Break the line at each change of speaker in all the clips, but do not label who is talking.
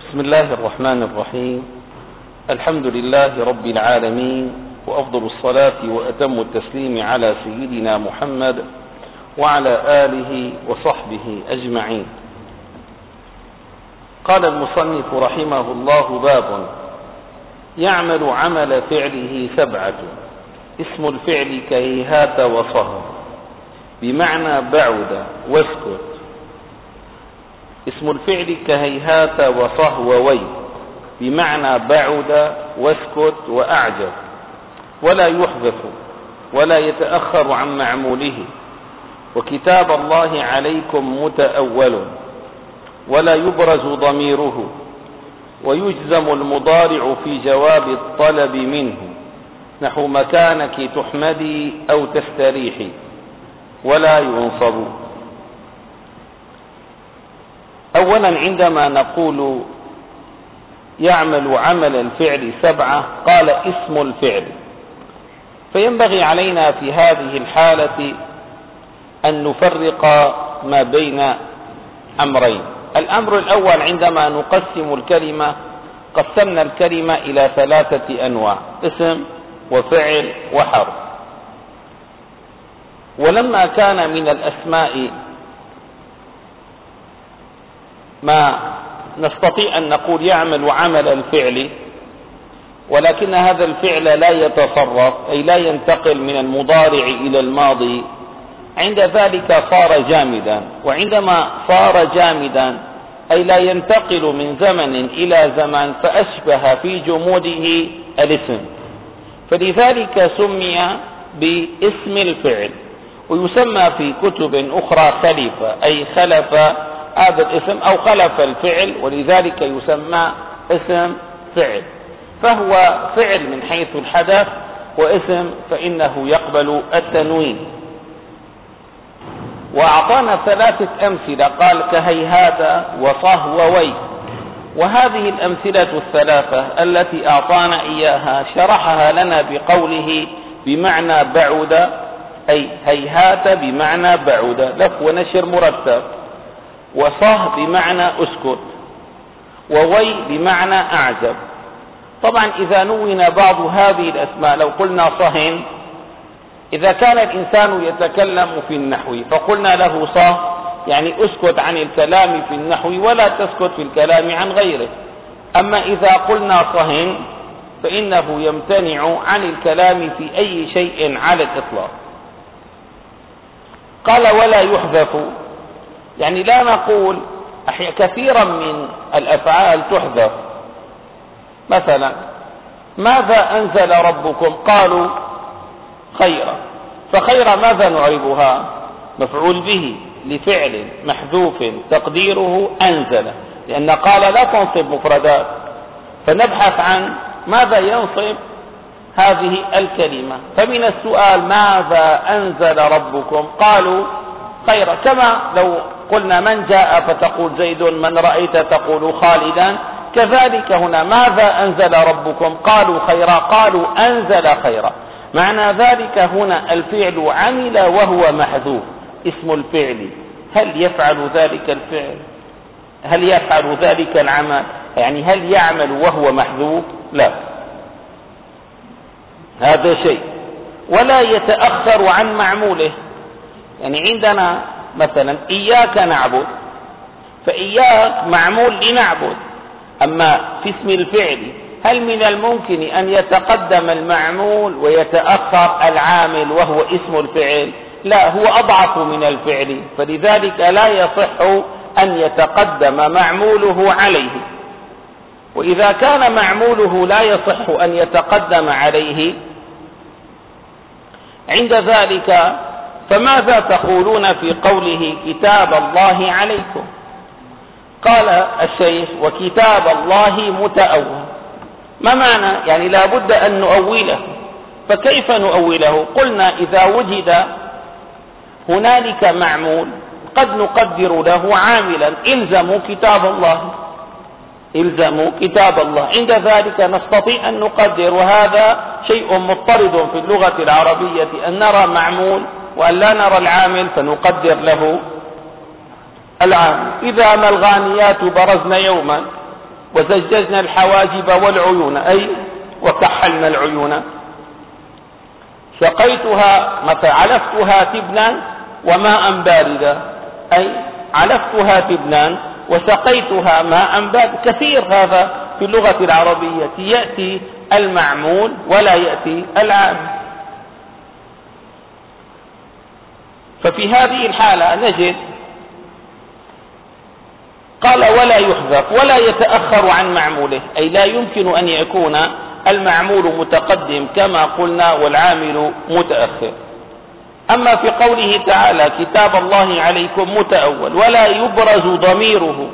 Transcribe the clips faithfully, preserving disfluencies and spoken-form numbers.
بسم الله الرحمن الرحيم. الحمد لله رب العالمين، وأفضل الصلاة وأتم التسليم على سيدنا محمد وعلى آله وصحبه أجمعين. قال المصنف رحمه الله: باب يعمل عمل فعله سبعة. اسم الفعل كهيهات وصهر بمعنى بعد واسكت. اسم الفعل كهيهات وصهووي بمعنى بعد واسكت وأعجب، ولا يحذف ولا يتأخر عن معموله. وكتاب الله عليكم متأول، ولا يبرز ضميره. ويجزم المضارع في جواب الطلب منه، نحو مكانك تحمدي أو تستريحي، ولا ينصب. أولا، عندما نقول يعمل عمل الفعل سبعة، قال اسم الفعل، فينبغي علينا في هذه الحالة أن نفرق ما بين أمرين. الأمر الأول، عندما نقسم الكلمة قسمنا الكلمة إلى ثلاثة أنواع: اسم وفعل وحرف. ولما كان من الأسماء ما نستطيع أن نقول يعمل عمل الفعل، ولكن هذا الفعل لا يتصرف، أي لا ينتقل من المضارع إلى الماضي، عند ذلك صار جامدا. وعندما صار جامدا أي لا ينتقل من زمن إلى زمن، فأشبه في جموده الاسم، فلذلك سمي باسم الفعل. ويسمى في كتب أخرى خلف، أي خلف هذا الاسم أو خلف الفعل، ولذلك يسمى اسم فعل. فهو فعل من حيث الحدث، واسم فإنه يقبل التنوين. وأعطانا ثلاثة أمثلة، قال كهيهات وصهووي. وهذه الأمثلة الثلاثة التي أعطانا إياها شرحها لنا بقوله بمعنى بعد، أي هيهات بمعنى بعد، لف ونشر مرتب. وصه بمعنى اسكت، ووي بمعنى أعجب. طبعا إذا نون بعض هذه الأسماء، لو قلنا صهن، إذا كان الإنسان يتكلم في النحو فقلنا له صه، يعني اسكت عن الكلام في النحو ولا تسكت في الكلام عن غيره. أما إذا قلنا صهن فإنه يمتنع عن الكلام في أي شيء على الإطلاق. قال ولا يحذف، يعني لا نقول كثيرا من الأفعال تحذف. مثلا ماذا أنزل ربكم؟ قالوا خيرا، فخيرا ماذا نعربها؟ مفعول به لفعل محذوف تقديره أنزل، لأن قال لا تنصب مفردات، فنبحث عن ماذا ينصب هذه الكلمة. فمن السؤال ماذا أنزل ربكم؟ قالوا خيرا. كما لو قلنا من جاء فتقول زيد، من رأيت تقول خالدا. كذلك هنا ماذا أنزل ربكم؟ قالوا خيرا، قالوا أنزل خيرا. معنى ذلك هنا الفعل عمل وهو محذوف، اسم الفعل. هل يفعل ذلك الفعل؟ هل يفعل ذلك العمل؟ يعني هل يعمل وهو محذوف؟ لا، هذا شيء. ولا يتأخر عن معموله. يعني عندنا مثلا إياك نعبد، فإياك معمول لنعبد. أما في اسم الفعل هل من الممكن أن يتقدم المعمول ويتأخر العامل وهو اسم الفعل؟ لا، هو أضعف من الفعل، فلذلك لا يصح أن يتقدم معموله عليه. وإذا كان معموله لا يصح أن يتقدم عليه، عند ذلك فماذا تقولون في قوله كتاب الله عليكم؟ قال الشيخ وكتاب الله متأول. ما معنى؟ يعني لا بد أن نؤوله. فكيف نؤوله؟ قلنا إذا وجد هنالك معمول قد نقدر له عاملا، إلزموا كتاب الله، إلزموا كتاب الله. عند ذلك نستطيع أن نقدر، وهذا شيء مضطرد في اللغة العربية، أن نرى معمول وأن لا نرى العامل فنقدر له العامل. إذا ما الغانيات برزن يوما، وزججنا الحواجب والعيون أي وكحلنا العيون. سقيتها مثلا علفتها تبنا وماء باردا أي علفتها تبنا وسقيتها ماء باردا. كثير هذا في اللغة العربية يأتي المعمول ولا يأتي العام. ففي هذه الحالة نجد قال ولا يحذف ولا يتأخر عن معموله، أي لا يمكن أن يكون المعمول متقدم كما قلنا والعامل متأخر. أما في قوله تعالى كتاب الله عليكم متأول ولا يبرز ضميره،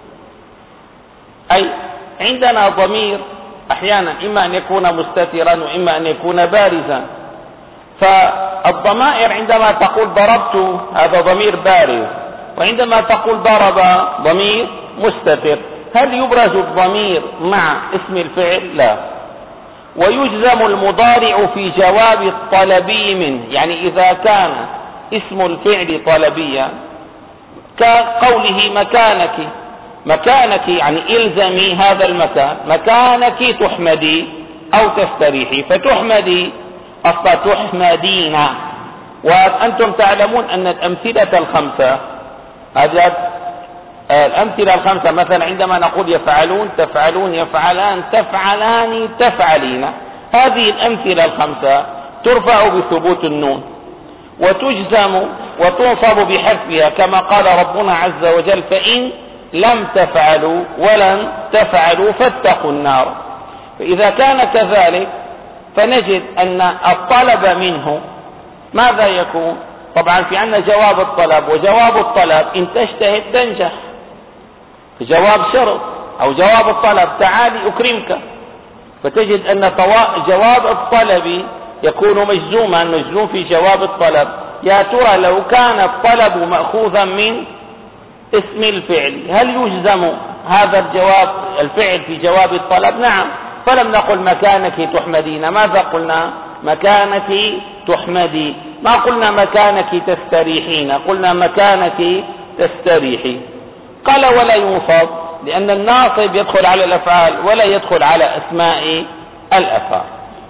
أي عندنا ضمير أحيانا إما أن يكون مستترا وإما أن يكون بارزا. فالضمائر عندما تقول ضربت هذا ضمير بارز، وعندما تقول ضرب ضمير مستتر. هل يبرز الضمير مع اسم الفعل؟ لا. ويجزم المضارع في جواب الطلبي منه، يعني إذا كان اسم الفعل طلبيا كقوله مكانك، مكانك يعني إلزمي هذا المكان، مكانك تحمدي أو تستريحي، فتحمدي أصلا تحمدين. وأنتم تعلمون أن الأمثلة الخمسة هذه الأمثلة الخمسة مثلا عندما نقول يفعلون تفعلون يفعلان تفعلان تفعلين، هذه الأمثلة الخمسة ترفع بثبوت النون وتجزم وتنصب بحذفها كما قال ربنا عز وجل فإن لم تفعلوا ولن تفعلوا فاتقوا النار. فإذا كان كذلك فنجد أن الطلب منه ماذا يكون؟ طبعا في عندنا جواب الطلب، وجواب الطلب إن تجتهد تنجح، جواب شرط أو جواب الطلب تعالي أكرمك. فتجد أن جواب الطلب يكون مجزوما، مجزوم في جواب الطلب. يا ترى لو كان الطلب مأخوذا من اسم الفعل هل يجزم هذا الجواب الفعل في جواب الطلب؟ نعم. فلم نقل مكانك تحمدين، ماذا قلنا؟ مكانك تحمدي، ما قلنا مكانك تستريحين، قلنا مكانك تستريحي. قال ولا ينصب لأن الناصب يدخل على الأفعال ولا يدخل على أسماء الأفعال.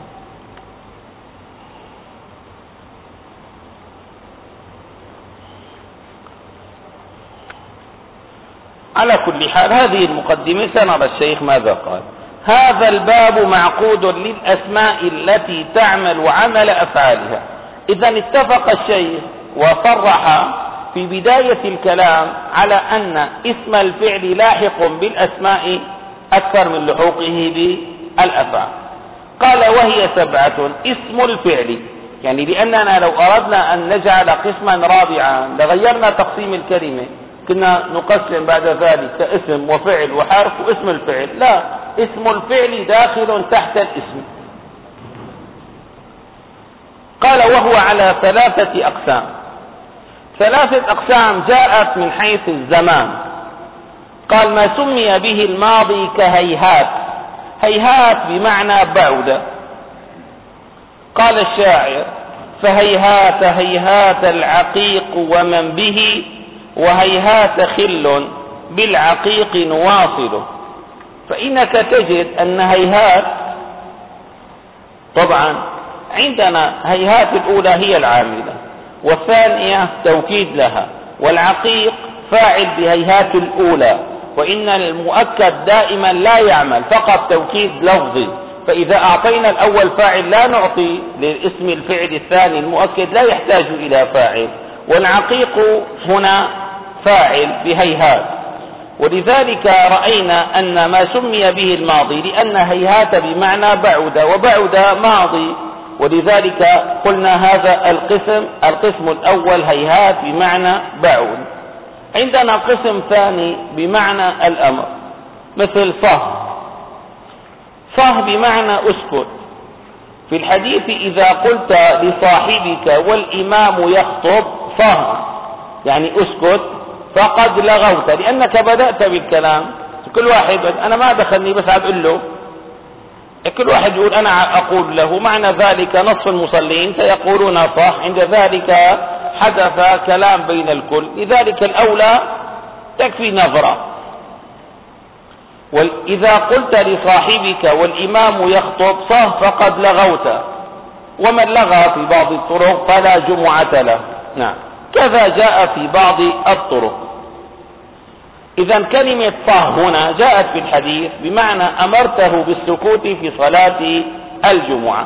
على كل حال هذه المقدمة سنرى الشيخ ماذا قال. هذا الباب معقود للأسماء التي تعمل عمل أفعالها. إذا اتفق الشيخ وصرح في بداية الكلام على أن اسم الفعل لاحق بالأسماء أكثر من لحوقه بالأفعال. قال وهي سبعة. اسم الفعل يعني لأننا لو أردنا أن نجعل قسما رابعا لغيرنا تقسيم الكلمة، كنا نقسم بعد ذلك اسم وفعل وحرف واسم الفعل. لا، اسم الفعل داخل تحت الاسم. قال وهو على ثلاثة أقسام. ثلاثة أقسام جاءت من حيث الزمان. قال ما سمي به الماضي كهيهات، هيهات بمعنى بعد. قال الشاعر فهيهات هيهات العقيق ومن به، وهيهات خل بالعقيق نواصله. فإنك تجد أن هيهات طبعا عندنا هيهات الأولى هي العاملة، والثانية توكيد لها، والعقيق فاعل بهيهات الأولى، وإن المؤكد دائما لا يعمل فقط توكيد لفظي. فإذا أعطينا الأول فاعل لا نعطي للاسم الفعل الثاني المؤكد لا يحتاج إلى فاعل، والعقيق هنا فاعل بهيهات. ولذلك رأينا أن ما سمي به الماضي لأن هيهات بمعنى بعد، وبعد ماضي، ولذلك قلنا هذا القسم القسم الأول هيهات بمعنى بعد. عندنا قسم ثاني بمعنى الأمر مثل صه. صه بمعنى اسكت. في الحديث إذا قلت لصاحبك والإمام يخطب صه يعني اسكت فقد لغوت، لأنك بدأت بالكلام. كل واحد أنا ما دخلني بس أقول له، كل واحد يقول أنا أقول له، معنى ذلك نصف المصلين سيقولون صح، عند ذلك حدث كلام بين الكل. لذلك الأولى تكفي نظرة. وإذا قلت لصاحبك والإمام يخطب صه فقد لغوت، ومن لغى في بعض الطرق فلا جمعة له. نعم، كذا جاء في بعض الطرق. إذا كلمة صه هنا جاءت في الحديث بمعنى أمرته بالسكوت في صلاة الجمعة،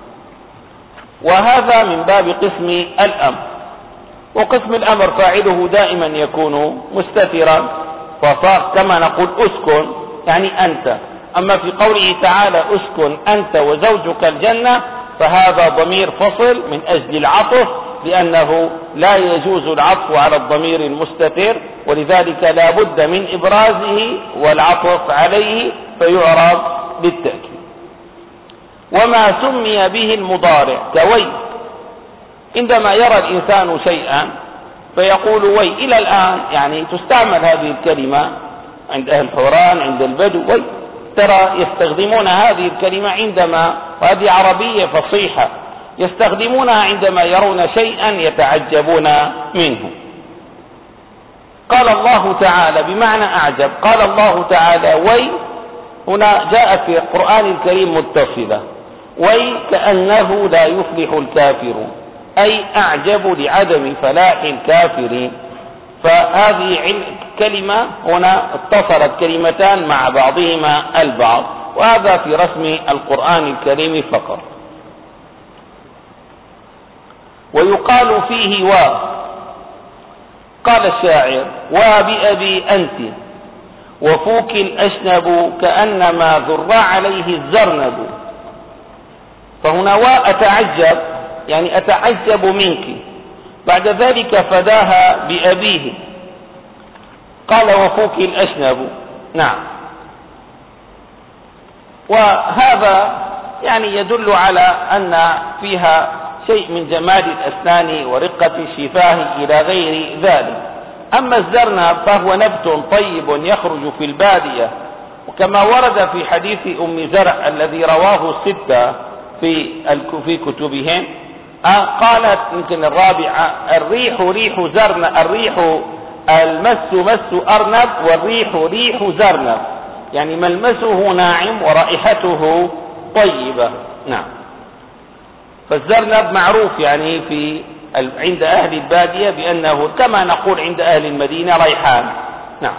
وهذا من باب قسم الأمر. وقسم الأمر فاعله دائما يكون مستترا، فصار كما نقول أسكن يعني أنت. أما في قوله تعالى أسكن أنت وزوجك الجنة فهذا ضمير فصل من أجل العطف، لأنه لا يجوز العطف على الضمير المستتر، ولذلك لا بد من إبرازه والعطف عليه فيعرب بالتأكيد. وما سمي به المضارع كوي، عندما يرى الإنسان شيئا فيقول وي. إلى الآن يعني تستعمل هذه الكلمة عند أهل حوران، عند البدو، وي. ترى يستخدمون هذه الكلمة عندما، وهذه عربية فصيحة، يستخدمونها عندما يرون شيئا يتعجبون منه. قال الله تعالى بمعنى أعجب، قال الله تعالى وي، هنا جاءت في القرآن الكريم متصلة، وي كأنه لا يفلح الكافرون، أي أعجب لعدم فلاح الكافرين. فهذه كلمة هنا اتصلت كلمتان مع بعضهما البعض، وهذا في رسم القرآن الكريم فقط. ويقال فيه و، قال الشاعر وبأبي أنت وفوك الأشنب كأنما ذر عليه الزرنب. فهنا وأتعجب يعني أتعجب منك، بعد ذلك فداها بأبيه قال وفوك الأشنب. نعم، وهذا يعني يدل على أن فيها شيء من جمال الأسنان ورقة الشفاه إلى غير ذلك. أما الزرنب فهو نبت طيب يخرج في البادية، وكما ورد في حديث أم زرع الذي رواه الستة في في كتبهم، قالت يمكن الرابعة الريح ريح زرنب، الريح المس مس أرنب والريح ريح زرنب، يعني ملمسه ناعم ورائحته طيبة. نعم، فالزرنب معروف يعني في عند أهل البادية بأنه كما نقول عند أهل المدينة ريحان. نعم،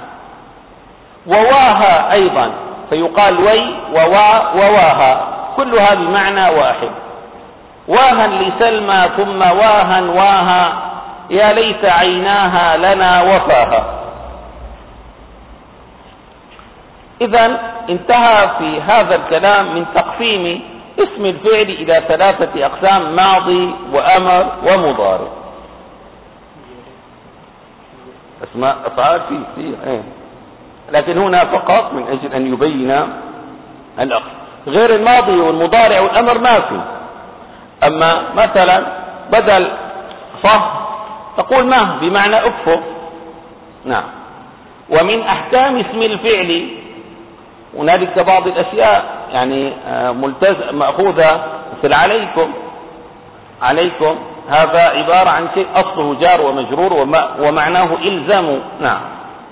وواها أيضا، فيقال وي ووا وواها، كلها بمعنى واحد. واها لسلمى ثم واها واها يا ليت عيناها لنا وفاها. إذن انتهى في هذا الكلام من تقسيم اسم الفعل إلى ثلاثة أقسام: ماضي وأمر ومضارع. أسماء أفعال فيه فيه ايه، لكن هنا فقط من أجل أن يبين الأقسام. غير الماضي والمضارع والأمر ما فيه. أما مثلا بدل صح تقول ما بمعنى اكفر. نعم، ومن أحكام اسم الفعل هنالك بعض الأشياء يعني ملتزم مأخوذة مثل عليكم. عليكم هذا عبارة عن شيء أصله جار ومجرور ومعناه إلزموا. نعم،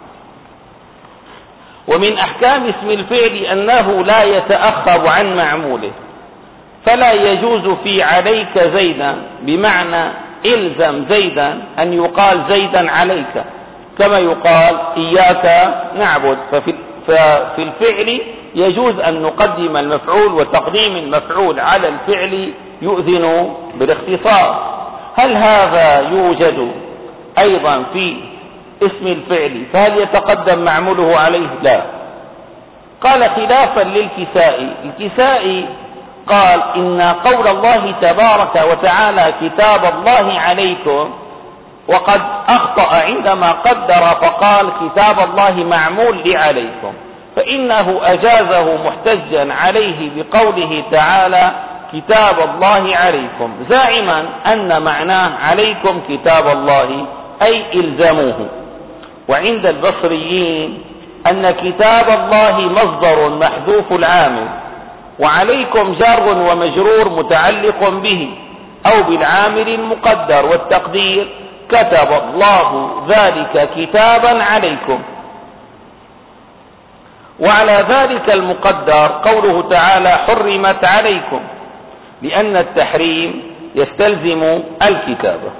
ومن أحكام اسم الفعل أنه لا يتأخر عن معموله، فلا يجوز في عليك زيدا بمعنى إلزم زيدا أن يقال زيدا عليك، كما يقال إياك نعبد. ففي ففي الفعل يجوز أن نقدم المفعول، وتقديم المفعول على الفعل يؤذن بالاختصار. هل هذا يوجد أيضا في اسم الفعل؟ فهل يتقدم معموله عليه؟ لا. قال خلافا للكسائي، الكسائي قال إن قول الله تبارك وتعالى كتاب الله عليكم، وقد أخطأ عندما قدر فقال كتاب الله معمول لعليكم، فإنه أجازه محتجا عليه بقوله تعالى كتاب الله عليكم، زاعما أن معناه عليكم كتاب الله أي إلزموه. وعند البصريين أن كتاب الله مصدر محذوف العامل، وعليكم جار ومجرور متعلق به أو بالعامل المقدر، والتقدير كتب الله ذلك كتابا عليكم. وعلى ذلك المقدر قوله تعالى حرمت عليكم، لأن التحريم يستلزم الكتابة.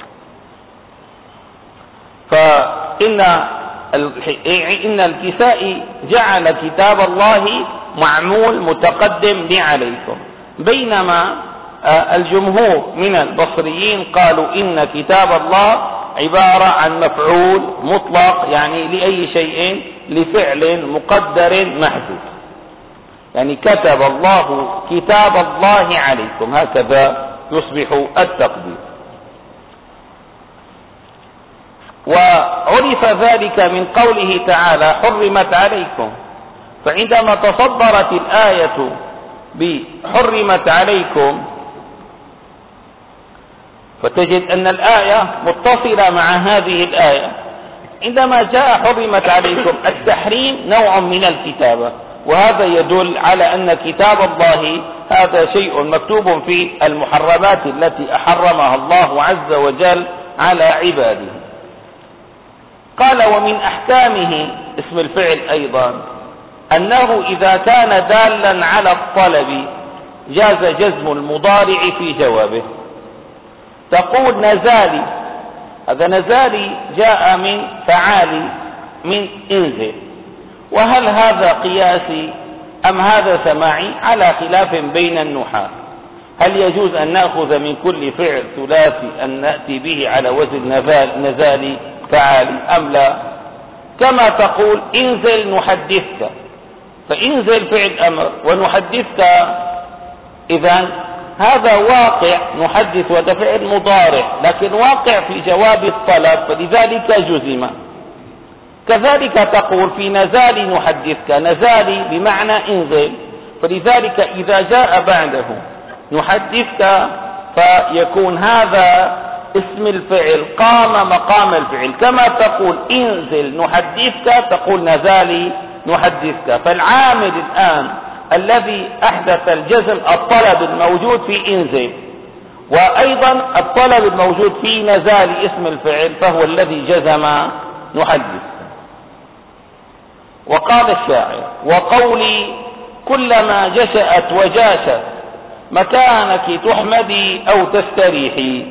فإن إن الكسائي جعل كتاب الله معمول متقدم لعليكم، بينما الجمهور من البصريين قالوا إن كتاب الله عبارة عن مفعول مطلق، يعني لأي شيء لفعل مقدر محدود، يعني كتب الله كتاب الله عليكم، هكذا يصبح التقدير. وعرف ذلك من قوله تعالى حرمت عليكم، فعندما تصدرت الآية بحرمت عليكم فتجد أن الآية متصلة مع هذه الآية. عندما جاء حرمت عليكم التحريم نوع من الكتابة، وهذا يدل على أن كتاب الله هذا شيء مكتوب في المحرمات التي أحرمها الله عز وجل على عباده. قال ومن أحكامه اسم الفعل أيضا أنه إذا كان دالا على الطلب جاز جزم المضارع في جوابه. تقول نزالي، هذا نزالي جاء من فعالي من انزل، وهل هذا قياسي أم هذا سماعي؟ على خلاف بين النحاة. هل يجوز أن نأخذ من كل فعل ثلاثي أن نأتي به على وزن نزالي فعالي أم لا؟ كما تقول انزل نحدثك، فانزل فعل أمر ونحدثك، إذن هذا واقع نحدث وهذا فعل مضارع، لكن واقع في جواب الطلب، فلذلك جزم. كذلك تقول في نزالي نحدثك، نزالي بمعنى انزل، فلذلك إذا جاء بعده نحدثك فيكون هذا اسم الفعل قام مقام الفعل. كما تقول انزل نحدثك تقول نزالي نحدثك. فالعامل الآن الذي أحدث الجزم الطلب الموجود في انزل، وأيضا الطلب الموجود في نزالي اسم الفعل، فهو الذي جزم نحدث. وقال الشاعر وقولي كلما جشأت وجاشت مكانك تحمدي أو تستريحي.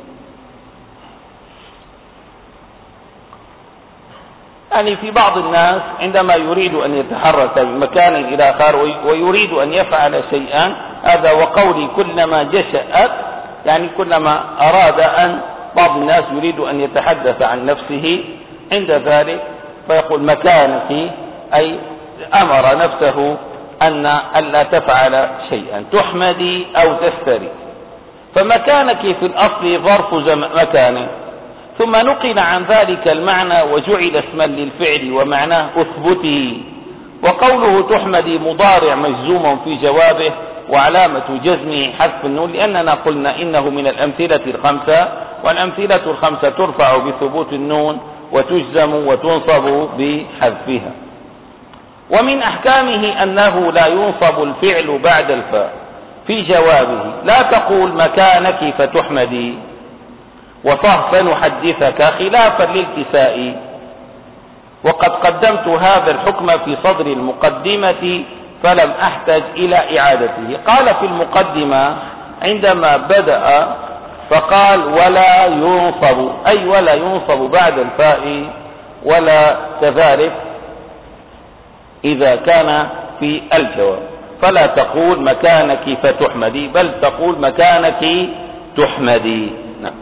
يعني في بعض الناس عندما يريد أن يتحرك من مكان إلى آخر ويريد أن يفعل شيئا، هذا وقولي كلما جشأت، يعني كلما أراد أن بعض الناس يريد أن يتحدث عن نفسه عند ذلك فيقول مكانك، أي أمر نفسه أن ألا تفعل شيئا، تحمدي أو تستري. فمكانك في الأصل ظرف مكان، ثم نقل عن ذلك المعنى وجعل اسما للفعل ومعناه أثبته. وقوله تحمدي مضارع مجزوم في جوابه، وعلامة جزمه حذف النون، لأننا قلنا إنه من الأمثلة الخمسة، والأمثلة الخمسة ترفع بثبوت النون وتجزم وتنصب بحذفها. ومن أحكامه أنه لا ينصب الفعل بعد الفاء في جوابه، لا تقول مكانك فتحمدي وصح فنحدثك خلافا للكسائي. وقد قدمت هذا الحكم في صدر المقدمة فلم أحتج إلى إعادته. قال في المقدمة عندما بدأ فقال ولا ينصب، أي ولا ينصب بعد الفاء، ولا كذلك إذا كان في الجواب، فلا تقول مكانك فتحمدي، بل تقول مكانك تحمدي. نعم.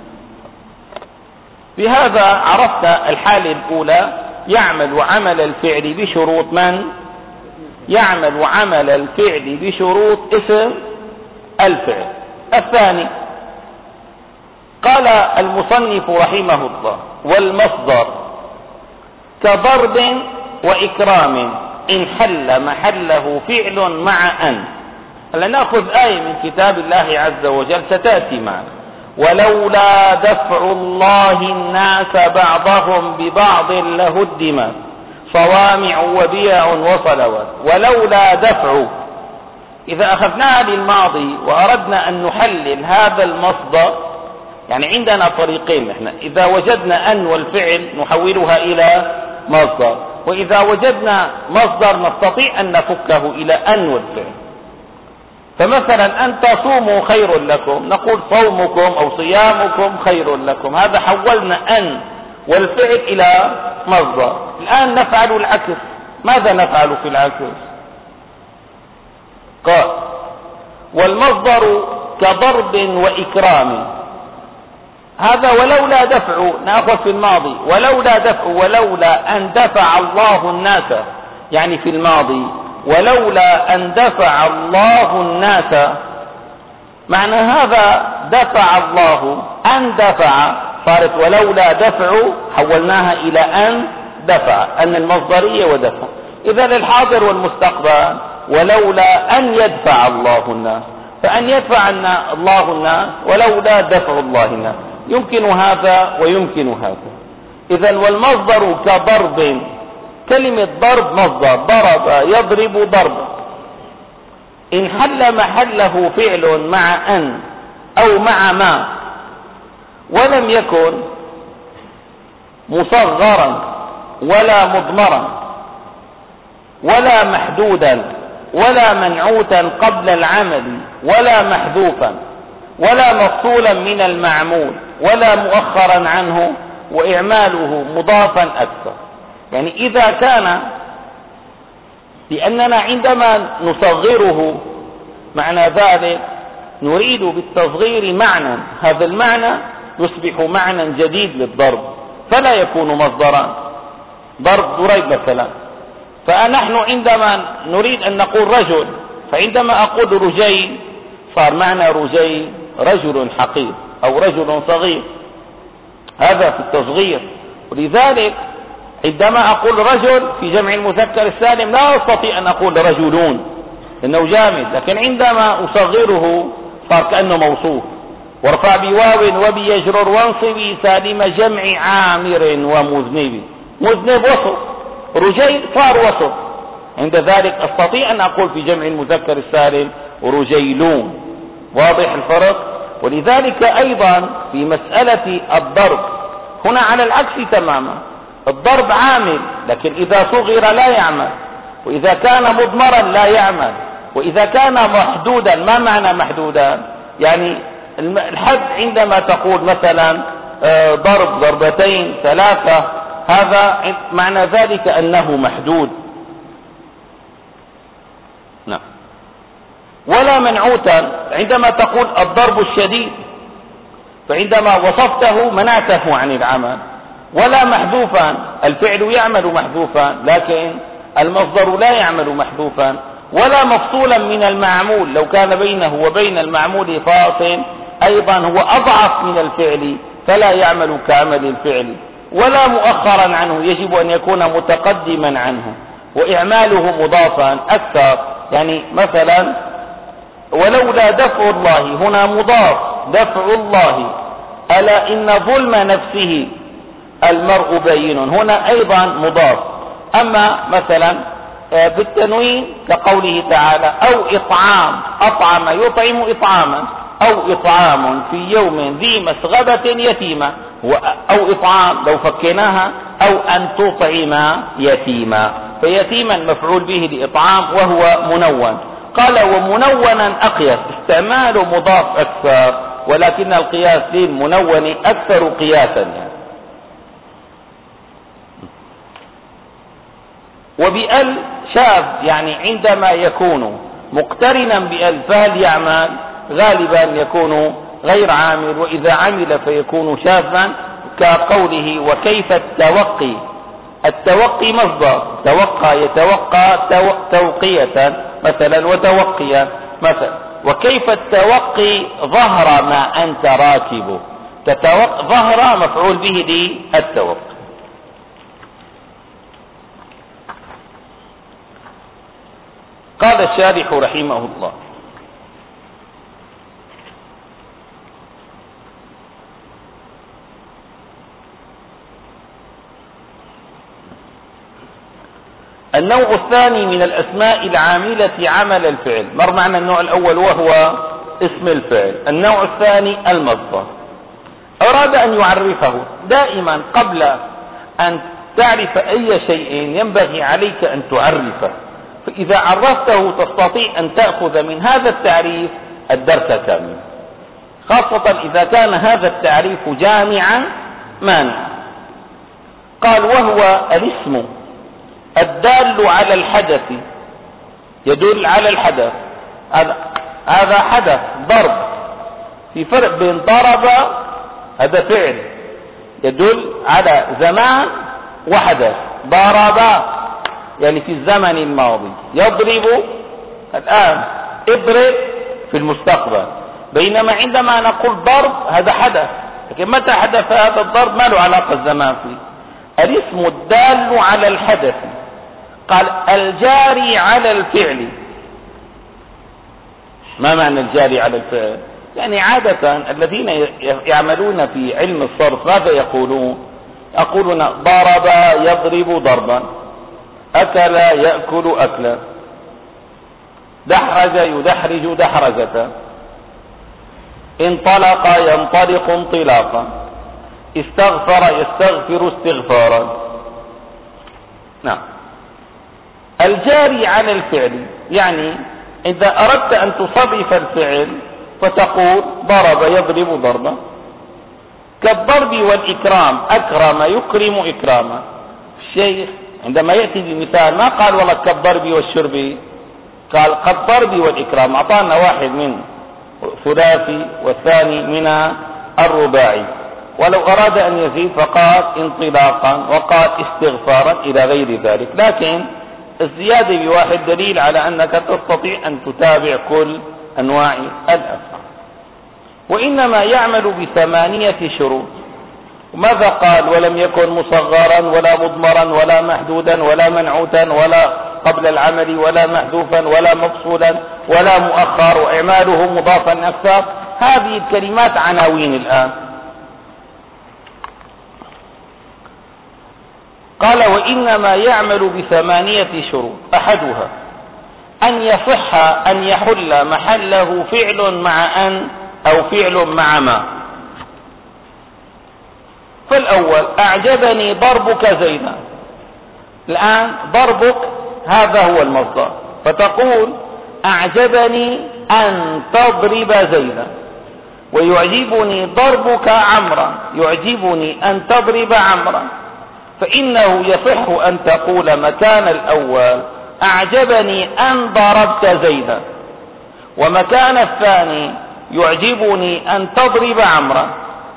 بهذا عرفت الحالة الأولى، يعمل عمل الفعل بشروط من؟ يعمل عمل الفعل بشروط اسم الفعل. الثاني قال المصنف رحمه الله والمصدر كضرب وإكرام إن حل محله فعل مع أن. هلا نأخذ آية من كتاب الله عز وجل ستأتي معنا، ولولا دفع الله الناس بعضهم ببعض لهدمت صوامع وبيع وصلوات. ولولا دفع، إذا أخذناها للماضي وأردنا أن نحلل هذا المصدر، يعني عندنا طريقين، إحنا إذا وجدنا أن والفعل نحولها إلى مصدر، وإذا وجدنا مصدر نستطيع أن نفكه إلى أن والفعل. فمثلا أن تصوموا خير لكم، نقول صومكم أو صيامكم خير لكم، هذا حولنا أن والفعل إلى مصدر. الآن نفعل العكس. ماذا نفعل في العكس؟ قال والمصدر كضرب وإكرام، هذا ولولا دفع، نأخذ في الماضي، ولولا دفع، ولولا أن دفع الله الناس، يعني في الماضي ولولا أن دفع الله الناس، معنى هذا دفع الله، أن دفع صارت ولولا دفع حولناها إلى أن دفع، أن المصدرية ودفع. إذا الحاضر والمستقبل ولولا أن يدفع الله الناس، فأن يدفع الله الناس ولولا دفع الله الناس، يمكن هذا ويمكن هذا. إذا والمصدر كضرب، كلمة ضرب مصدر، ضرب يضرب ضرب، إن حل محله فعل مع أن أو مع ما ولم يكن مصغرا ولا مضمرا ولا محدودا ولا منعوتا قبل العمل ولا محذوفا ولا مفصولا من المعمول ولا مؤخرا عنه وإعماله مضافا أكثر. يعني إذا كان، لأننا عندما نصغره معنى ذلك نريد بالتصغير معنى، هذا المعنى يصبح معنى جديد للضرب، فلا يكون مصدرا. ضرب ضريب مثلا، فنحن عندما نريد أن نقول رجل، فعندما أقول رجيل صار معنى رجيل رجل حقير أو رجل صغير، هذا في التصغير. ولذلك عندما أقول رجل في جمع المذكر السالم لا أستطيع أن أقول رجلون لأنه جامد، لكن عندما أصغره صار كأنه موصوف. وارفع بواو وبيجرر وانصبي سالم جمع عامر ومذنب، مذنب وصف، رجيل صار وصف، عند ذلك أستطيع أن أقول في جمع المذكر السالم رجيلون. واضح الفرق؟ ولذلك أيضا في مسألة الضرب هنا على العكس تماما، الضرب عامل لكن إذا صغر لا يعمل، وإذا كان مضمرا لا يعمل، وإذا كان محدودا. ما معنى محدودا؟ يعني الحد عندما تقول مثلا ضرب ضربتين ثلاثة، هذا معنى ذلك أنه محدود. نعم. ولا منعوتا، عندما تقول الضرب الشديد فعندما وصفته منعته عن العمل. ولا محذوفا، الفعل يعمل محذوفا لكن المصدر لا يعمل محذوفا. ولا مفصولا من المعمول، لو كان بينه وبين المعمول فاصل أيضا هو أضعف من الفعل فلا يعمل كعمل الفعل. ولا مؤخرا عنه، يجب أن يكون متقدما عنه وإعماله مضافا أكثر. يعني مثلا ولولا دفع الله، هنا مضاف دفع الله، ألا إن ظلم نفسه المرء بين، هنا أيضا مضاف. أما مثلا بالتنوين كقوله تعالى أو إطعام، أطعم يطعم إطعاما، أو إطعام في يوم ذي مسغبة يتيما، أو إطعام لو فكناها أو أن تطعم يتيما، فيتيما مفعول به لإطعام وهو منون. قال ومنونا أقيس، استعمال مضاف أكثر، ولكن القياس للمنون أكثر قياسا يعني. وبأل شاذ، يعني عندما يكون مقترنا بأل فهل يعمل؟ غالبا يكون غير عامل، وإذا عمل فيكون شاذا، كقوله وكيف التوقي. التوقي مصدر، توقى يتوقى توقية مثلا وتوقيا مثلا. وكيف التوقي ظهر ما أنت راكبه، ظهر مفعول به للتوقي. قال الشارح رحمه الله النوع الثاني من الأسماء العاملة عمل الفعل. مر معنا النوع الأول وهو اسم الفعل، النوع الثاني المصدر. أراد أن يعرفه دائما قبل أن تعرف أي شيء ينبغي عليك أن تعرفه، فإذا عرفته تستطيع أن تأخذ من هذا التعريف الدرس كامل، خاصة إذا كان هذا التعريف جامعا مانعا. قال: وهو الاسم الدال على الحدث، يدل على الحدث. هذا هذا حدث ضرب، في فرق بين ضرب هذا فعل يدل على زمان وحدث. ضرب يعني في الزمن الماضي، يضرب الآن، اضرب في المستقبل. بينما عندما نقول ضرب هذا حدث، لكن متى حدث هذا الضرب ما له علاقة الزمان فيه. الاسم الدال على الحدث. قال: الجاري على الفعل. ما معنى الجاري على الفعل؟ يعني عادة الذين يعملون في علم الصرف ماذا يقولون؟ يقولون ضرب يضرب ضربا، أكل يأكل أكلا، دحرج يدحرج دحرجة، انطلق ينطلق انطلاقا، استغفر يستغفر استغفارا. نعم. الجاري على الفعل يعني إذا أردت أن تصرف الفعل فتقول ضرب يضرب ضربا، كالضرب والإكرام، أكرم يكرم إكراما. الشيخ عندما يأتي بمثال ما قال والله كالضرب والشرب، قال كالضرب والإكرام. أعطانا واحد من ثلاثي والثاني من الرباعي، ولو أراد أن يزيد فقال انطلاقا وقال استغفارا إلى غير ذلك. لكن الزيادة بواحد دليل على أنك تستطيع أن تتابع كل أنواع الأفعال. وإنما يعمل بثمانية شروط. وماذا قال؟ ولم يكن مصغرا ولا مضمرا ولا محدودا ولا منعوتا ولا قبل العمل ولا محذوفا ولا مفصولا ولا مؤخر وإعماله مضافا أكثر. هذه الكلمات عناوين الآن. قال: وإنما يعمل بثمانية شروط. أحدها أن يصح أن يحل محله فعل مع أن أو فعل مع ما. فالأول: أعجبني ضربك زيدا. الآن ضربك هذا هو المصدر، فتقول أعجبني أن تضرب زيدا. ويعجبني ضربك عمرا، يعجبني أن تضرب عمرا. فإنه يصح أن تقول مكان الأول أعجبني أن ضربت زيدا، ومكان الثاني يعجبني أن تضرب عمرا.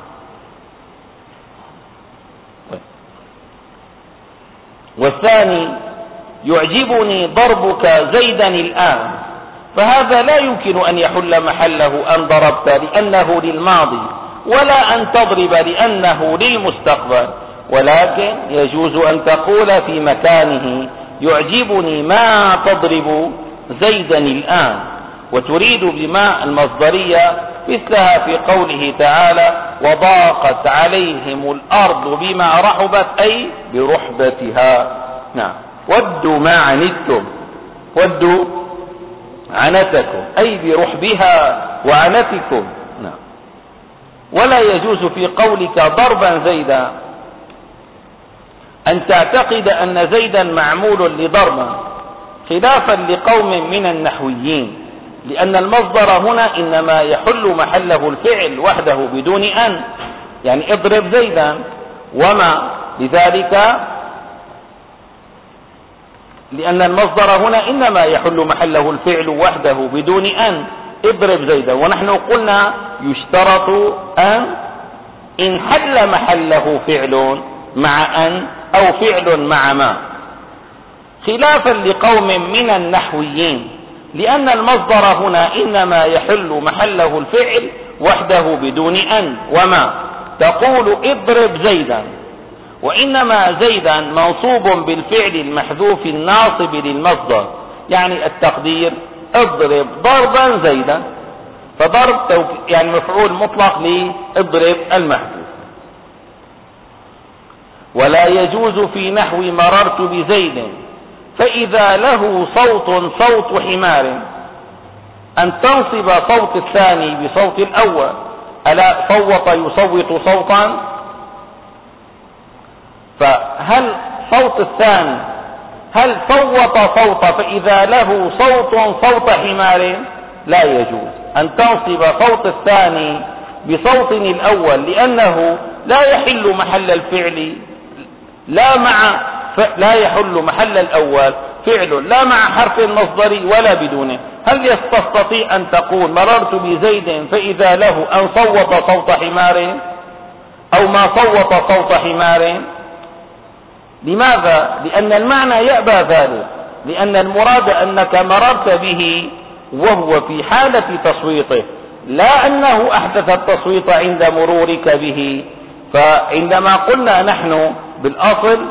والثاني يعجبني ضربك زيدا الآن، فهذا لا يمكن أن يحل محله أن ضربت لأنه للماضي، ولا أن تضرب لأنه للمستقبل. ولكن يجوز أن تقول في مكانه يعجبني ما تضرب زيدا الآن، وتريد بما المصدرية مثلها في قوله تعالى: وضاقت عليهم الأرض بما رحبت، أي برحبتها. نعم. ودوا ما عنتم، ودوا عنتكم، أي برحبها وعنتكم. نعم. ولا يجوز في قولك ضربا زيدا أن تعتقد أن زيدا معمول لضربا، خلافا لقوم من النحويين، لأن المصدر هنا إنما يحل محله الفعل وحده بدون أن، يعني اضرب زيدا وما، لذلك لأن المصدر هنا إنما يحل محله الفعل وحده بدون أن، اضرب زيدا. ونحن قلنا يشترط أن إن حل محله فعل مع أن أو فعل مع ما، خلافا لقوم من النحويين، لأن المصدر هنا إنما يحل محله الفعل وحده بدون أن وما. تقول اضرب زيدا، وإنما زيدا منصوب بالفعل المحذوف الناصب للمصدر، يعني التقدير اضرب ضربا زيدا، فضرب يعني مفعول مطلق لاضرب المحذوف. ولا يجوز في نحو مررت بزيد فإذا له صوت صوت حمار أن تنصب صوت الثاني بصوت الأول. ألا صوت يصوت صوتا؟ فهل الصوت الثاني هل صوت صوت فإذا له صوت صوت حمار؟ لا يجوز أن تنصب صوت الثاني بصوت الأول، لأنه لا يحل محل الفعل لا مع لا يحل محل الأول فعل لا مع حرف المصدر ولا بدونه. هل تستطيع أن تقول مررت بزيد فإذا له أن صوت صوت حمار أو ما صوت صوت حمار؟ لماذا؟ لأن المعنى يأبى ذلك، لأن المراد أنك مررت به وهو في حالة تصويته، لا أنه أحدث التصويت عند مرورك به. فعندما قلنا نحن بالأصل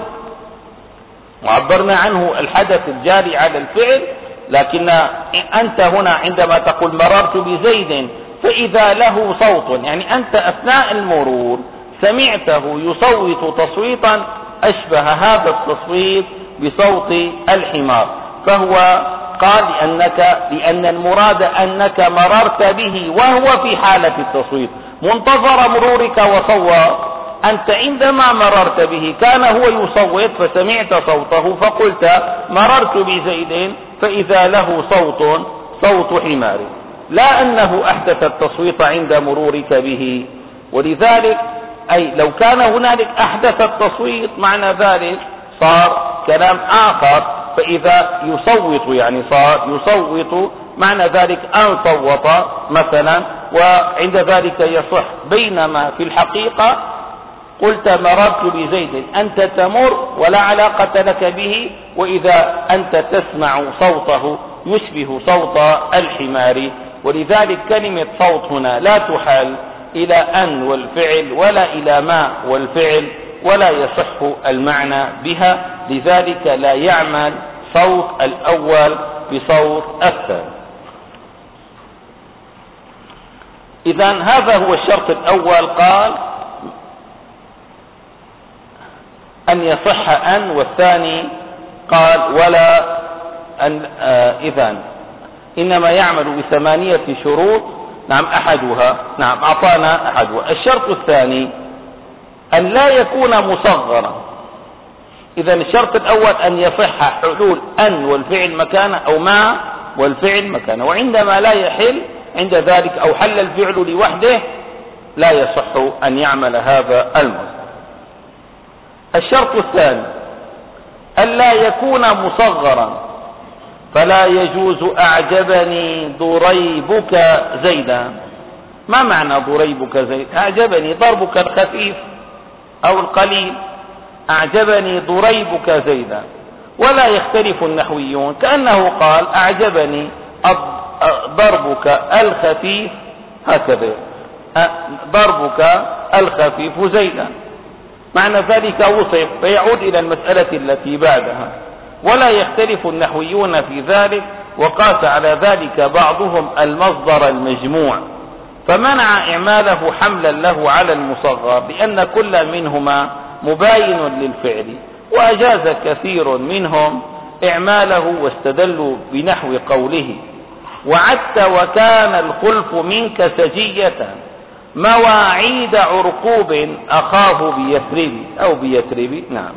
وعبرنا عنه الحدث الجاري على الفعل، لكن أنت هنا عندما تقول مررت بزيد فإذا له صوت، يعني أنت أثناء المرور سمعته يصوت تصويتا أشبه هذا التصويت بصوت الحمار، فهو قال لأنك لأن المراد أنك مررت به وهو في حالة التصويت منتظر مرورك وصوت. أنت عندما مررت به كان هو يصوت فسمعت صوته فقلت مررت بزيد فإذا له صوت صوت حمار، لا أنه أحدث التصويت عند مرورك به. ولذلك أي لو كان هنالك أحدث التصويت معنى ذلك صار كلام آخر، فإذا يصوت يعني صار يصوت معنى ذلك أن صوت مثلا، وعند ذلك يصح. بينما في الحقيقة قلت مررت بزيد، أنت تمر ولا علاقة لك به، وإذا أنت تسمع صوته يشبه صوت الحمار. ولذلك كلمة صوت هنا لا تحال إلى أن والفعل ولا إلى ما والفعل، ولا يصح المعنى بها، لذلك لا يعمل صوت الأول بصوت الثاني. إذن هذا هو الشرط الأول، قال أن يصح أن، والثاني قال ولا أن. آه إذن إنما يعمل بثمانية شروط، نعم أحدها نعم أعطانا أحدها. الشرط الثاني أن لا يكون مصغرا. إذن الشرط الأول أن يصح حلول أن والفعل مكانه أو ما والفعل مكانه، وعندما لا يحل عند ذلك أو حل الفعل لوحده لا يصح أن يعمل هذا المصدر. الشرط الثاني ألا يكون مصغرا، فلا يجوز أعجبني ضريبك زيدا. ما معنى ضريبك زيد؟ أعجبني ضربك الخفيف أو القليل، أعجبني ضريبك زيدا. ولا يختلف النحويون، كأنه قال أعجبني ضربك الخفيف هكذا، ضربك الخفيف زيدا، معنى ذلك وصف، فيعود إلى المسألة التي بعدها. ولا يختلف النحويون في ذلك، وقاس على ذلك بعضهم المصدر المجموع فمنع إعماله حملا له على المصغر، لأن كل منهما مباين للفعل، وأجاز كثير منهم إعماله واستدلوا بنحو قوله وعدت وكان الخلف منك سجية مواعيد عرقوب أخاه بيثرب أو بيثرب. نعم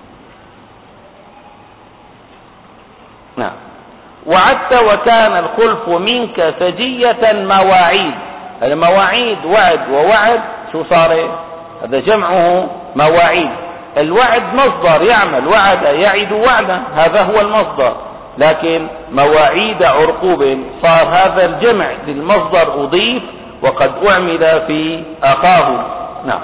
نعم وعدت وكان الخلف منك سجية مواعيد. المواعيد وعد ووعد شو صار؟ هذا جمعه مواعيد. الوعد مصدر يعمل، وعد يعد وعدا، هذا هو المصدر. لكن مواعيد عرقوب صار هذا الجمع للمصدر أضيف وقد أعمل في أخاه. نعم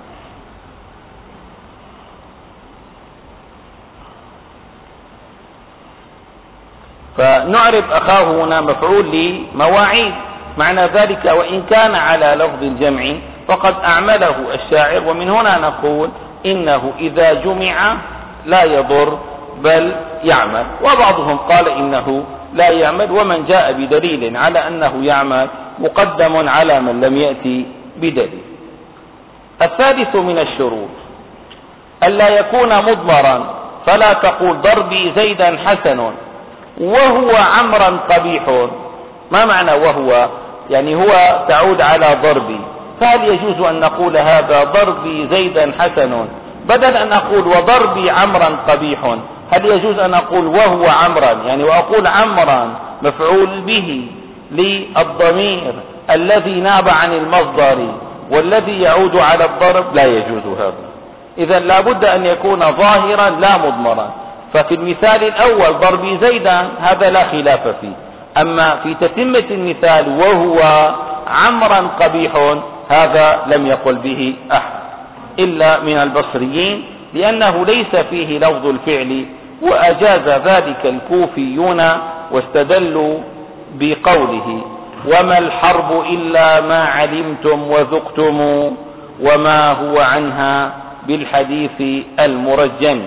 فنعرف أخاه هنا مفعول لمواعيد، معنى ذلك وإن كان على لفظ الجمع فقد أعمله الشاعر. ومن هنا نقول إنه إذا جمع لا يضر بل يعمل، وبعضهم قال إنه لا يعمل، ومن جاء بدليل على أنه يعمل مقدم على من لم يأتي بدليل. الثالث من الشروط ألا يكون مضمرا، فلا تقول ضربي زيدا حسن وهو عمرا قبيح. ما معنى وهو؟ يعني هو تعود على ضربي، فهل يجوز أن نقول هذا ضربي زيدا حسن بدل أن أقول وضربي عمرا قبيح، هل يجوز أن أقول وهو عمرا، يعني وأقول عمرا مفعول به للضمير الذي ناب عن المصدر والذي يعود على الضرب؟ لا يجوز هذا. إذا لابد أن يكون ظاهرا لا مضمرا. ففي المثال الأول ضربي زيدا هذا لا خلاف فيه، أما في تتمة المثال وهو عمرا قبيح هذا لم يقل به أحد إلا من البصريين، لأنه ليس فيه لفظ الفعل، وأجاز ذلك الكوفيون واستدلوا بقوله وما الحرب إلا ما علمتم وذقتم وما هو عنها بالحديث المرجم.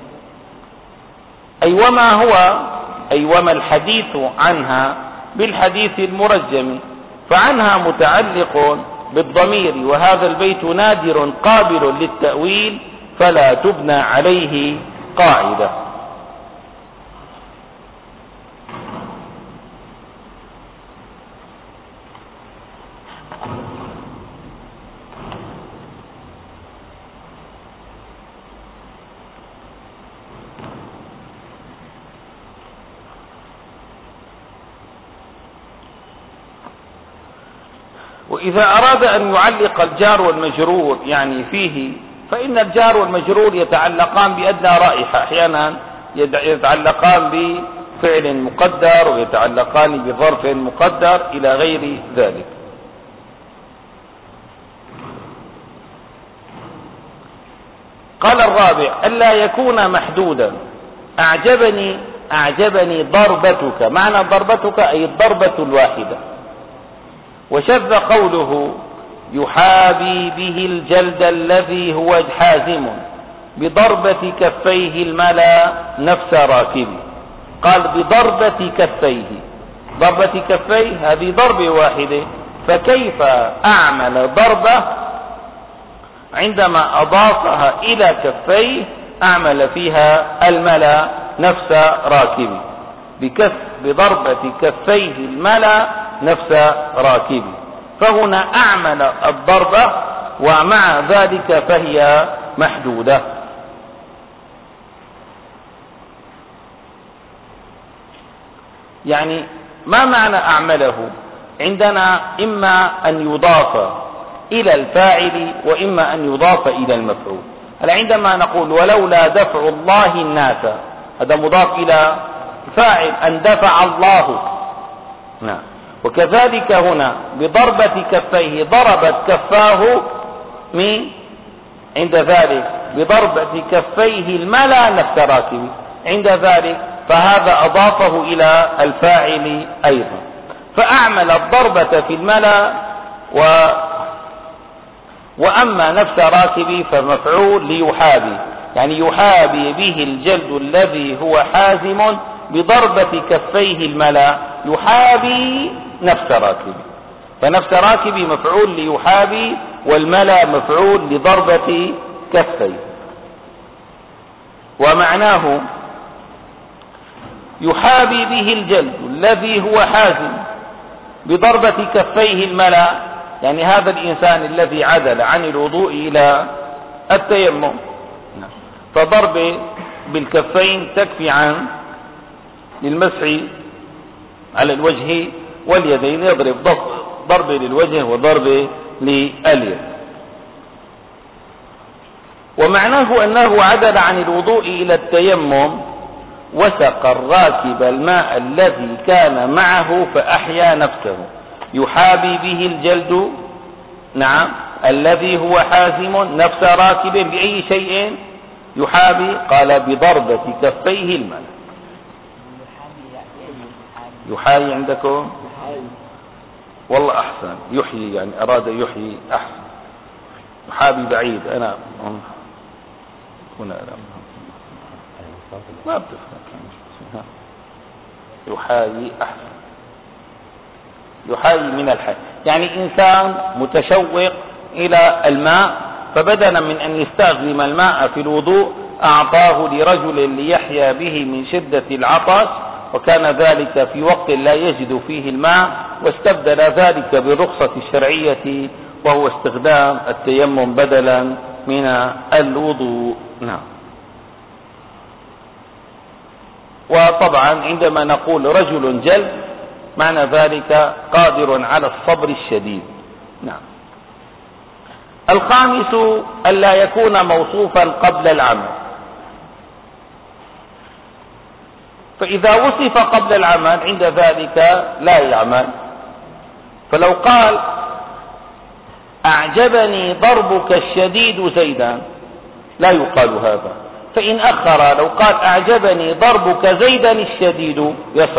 أي وما هو أي وما الحديث عنها بالحديث المرجم، فعنها متعلق بالضمير، وهذا البيت نادر قابل للتأويل فلا تبنى عليه قاعدة. وإذا أراد أن يعلق الجار والمجرور يعني فيه، فإن الجار والمجرور يتعلقان بأدنى رائحة، أحيانا يتعلقان بفعل مقدر ويتعلقان بظرف مقدر إلى غير ذلك. قال الرابع ألا يكون محدودا. أعجبني أعجبني ضربتك، معنى ضربتك أي الضربة الواحدة. وشذ قوله يحابي به الجلد الذي هو حازم بضربة كفيه الملا نفس راكب. قال بضربة كفيه، ضربة كفيه هذه ضربة واحدة، فكيف أعمل ضربة عندما أضافها إلى كفيه أعمل فيها الملا نفس راكب، بكف بضربة كفيه الملا نفس راكب. فهنا أعمل الضربة ومع ذلك فهي محدودة. يعني ما معنى أعمله؟ عندنا إما أن يضاف إلى الفاعل وإما أن يضاف إلى المفعول. هل عندما نقول ولولا دفع الله الناس هذا مضاف إلى فاعل أن دفع الله، نعم. وكذلك هنا بضربة كفيه ضربت كفاه من عند ذلك بضربة كفيه الملا نفس راكب عند ذلك، فهذا أضافه إلى الفاعل أيضا. فأعمل الضربة في الملا و وأما نفس راكب فمفعول ليحابي، يعني يحابي به الجلد الذي هو حازم بضربة كفيه الملا، يحابي نفس راكب. فنفس راكب مفعول ليحابي والملا مفعول لضربة كفيه. ومعناه يحابي به الجلد الذي هو حازم بضربة كفيه الملا، يعني هذا الإنسان الذي عدل عن الوضوء إلى التيمم، فضرب بالكفين تكفي عن للمسح على الوجه واليدين، يضرب ضرب للوجه وضرب لليد. ومعناه أنه عدل عن الوضوء إلى التيمم وسق الراكب الماء الذي كان معه فأحيا نفسه. يحابي به الجلد، نعم، الذي هو حازم نفس راكب بأي شيء يحابي؟ قال بضربة كفيه الماء. يحايي عندكم؟ والله أحسن، يحيي يعني أراد يحيي أحسن. يحابي بعيد، أنا هنا ما بتفهم. يحايي أحسن، يحايي من الحي، يعني إنسان متشوق إلى الماء، فبدلا من أن يستخدم الماء في الوضوء أعطاه لرجل ليحيا به من شدة العطش، وكان ذلك في وقت لا يجد فيه الماء، واستبدل ذلك بالرخصة الشرعية وهو استخدام التيمم بدلا من الوضوء. نعم. وطبعا عندما نقول رجل جلد معنى ذلك قادر على الصبر الشديد. نعم. الخامس ألا يكون موصوفا قبل العمل، فإذا وصف قبل العمل عند ذلك لا يعمل. فلو قال أعجبني ضربك الشديد زيدا لا يقال هذا. فإن أخر لو قال أعجبني ضربك زيدا الشديد يصح.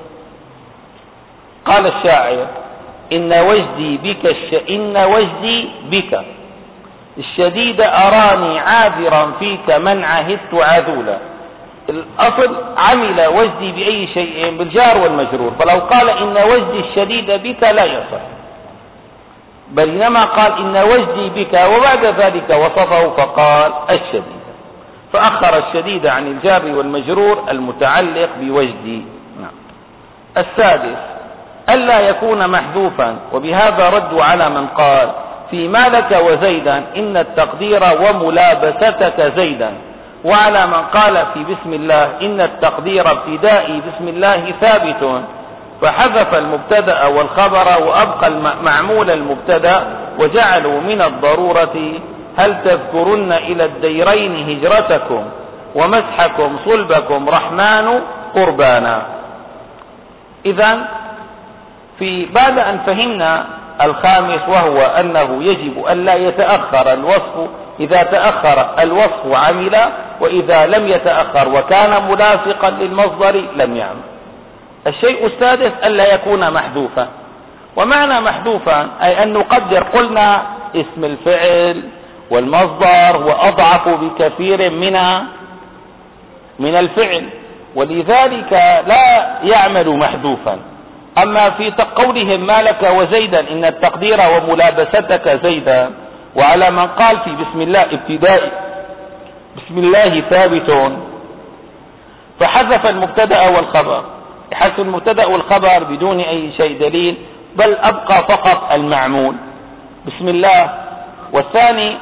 قال الشاعر إن وجدي بك الش... إن وجدي بك الشديد أراني عاذرا فيك من عهدت عذولا. الأصل عمل وجدي بأي شيء بالجار والمجرور، فلو قال إن وجدي الشديد بك لا يصح، بل إنما قال إن وجدي بك وبعد ذلك وصفه فقال الشديد، فأخر الشديد عن الجار والمجرور المتعلق بوجدي. نعم. السادس ألا يكون محذوفا، وبهذا ردوا على من قال في مالك وزيدا إن التقدير وملابستك زيدا، وعلى من قال في بسم الله إن التقدير ابتدائي بسم الله ثابت، فحذف المبتدأ والخبر وأبقى معمول المبتدأ، وجعلوا من الضرورة هل تذكرن إلى الديرين هجرتكم ومسحكم صلبكم رحمن قربانا. إذن في بعد أن فهمنا الخامس وهو أنه يجب أن لا يتأخر الوصف، إذا تأخر الوصف عمل، وإذا لم يتأخر وكان ملاصقا للمصدر لم يعمل. الشيء السادس ألا يكون محذوفا، ومعنى محذوفا أي أن نقدر قلنا اسم الفعل والمصدر وأضعف بكثير من من الفعل، ولذلك لا يعمل محذوفا. أما في قولهم مالك وزيدا إن التقدير وملابستك زيدا، وعلى من قال في بسم الله ابتدائي بسم الله ثابت، فحذف المبتدأ والخبر، حذف المبتدأ والخبر بدون أي شيء دليل، بل أبقى فقط المعمول بسم الله. والثاني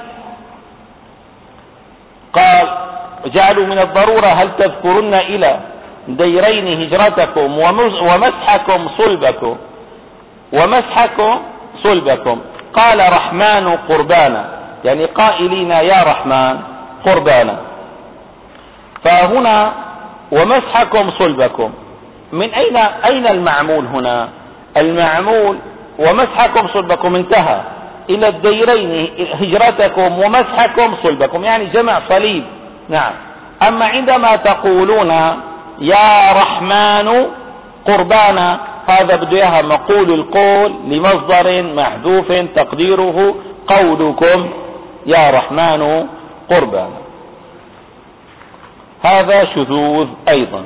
قال جعلوا من الضرورة هل تذكرن إلى ديرين هجرتكم ومسحكم صلبكم ومسحكم صلبكم، قال رحمن قربانا، يعني قائلين يا رحمن قربانا. فهنا ومسحكم صلبكم، من أين أين المعمول هنا؟ المعمول ومسحكم صلبكم انتهى إلى الديرين هجرتكم ومسحكم صلبكم، يعني جمع صليب. نعم. أما عندما تقولون يا رحمن قربانا، هذا بديها مقول القول لمصدر محذوف تقديره قولكم يا رحمن قربانا. هذا شذوذ أيضا.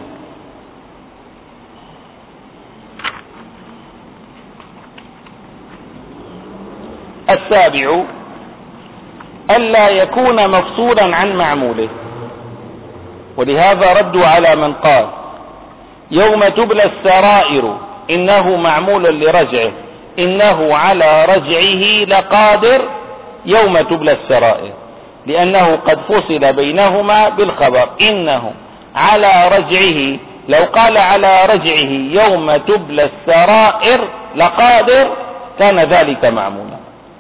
السابع ألا يكون مفصولا عن معموله، ولهذا ردوا على من قال يوم تبلى السرائر إنه معمول لرجعه، إنه على رجعه لقادر يوم تبلى السرائر، لأنه قد فصل بينهما بالخبر إنه على رجعه. لو قال على رجعه يوم تبلى السرائر لقادر كان ذلك معمولا،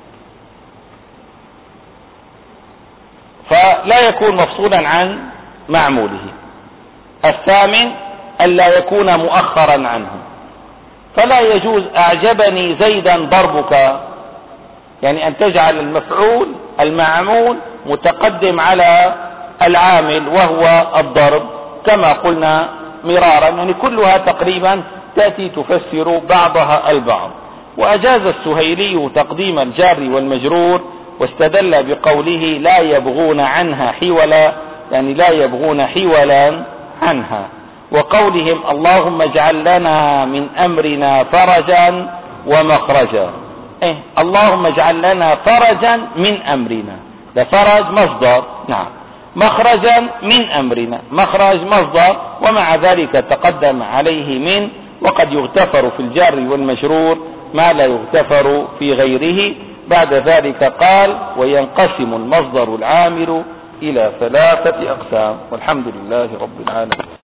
فلا يكون مفصولا عن معموله. الثامن ألا يكون مؤخرا عنه، فلا يجوز أعجبني زيدا ضربك، يعني أن تجعل المفعول المعمول متقدم على العامل وهو الضرب، كما قلنا مرارا، يعني كلها تقريبا تأتي تفسر بعضها البعض. وأجاز السهيلي تقديم الجار والمجرور، واستدل بقوله لا يبغون عنها حولا، يعني لا يبغون حولا عنها، وقولهم اللهم اجعل لنا من أمرنا فرجا ومخرجا. إيه اللهم اجعل لنا فرجا من أمرنا، ده فرج مصدر. نعم. مخرجا من أمرنا، مخرج مصدر، ومع ذلك تقدم عليه من، وقد يغتفر في الجار والمجرور ما لا يغتفر في غيره، بعد ذلك قال وينقسم المصدر العامل إلى ثلاثة أقسام. والحمد لله رب العالمين.